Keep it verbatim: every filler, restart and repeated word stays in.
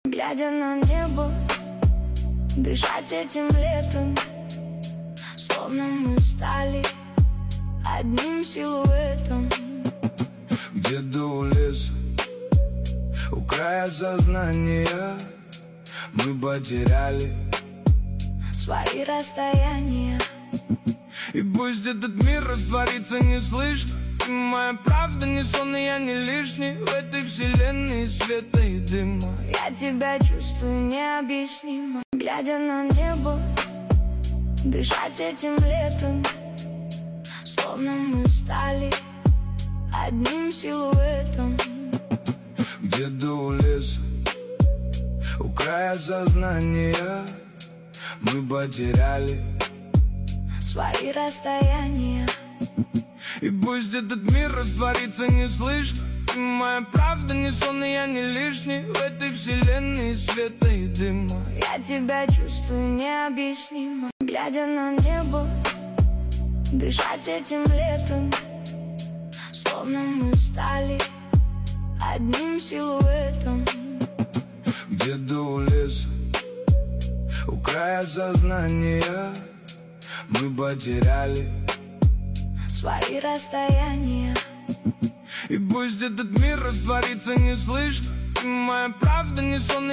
Глядя на небо, дышать этим летом, словно мы стали одним силуэтом. Где-то у леса, у края сознания, мы потеряли свои расстояния. И пусть этот мир растворится неслышно, ты моя правда, не сон, и я не лишний в этой вселенной света и дыма. Я тебя чувствую необъяснимо. Глядя на небо, дышать этим летом, словно мы стали одним силуэтом. Где-то у леса, у края сознания, мы потеряли свои расстояния. И пусть этот мир растворится неслышно, ты моя правда, не сон, и я не лишний в этой вселенной света и дыма. Я тебя чувствую необъяснимо. Глядя на небо, дышать этим летом, словно мы стали одним силуэтом. Где-то у леса, у края сознания, мы потеряли свои расстояния. И пусть этот мир растворится неслышно, ты моя правда, не сон.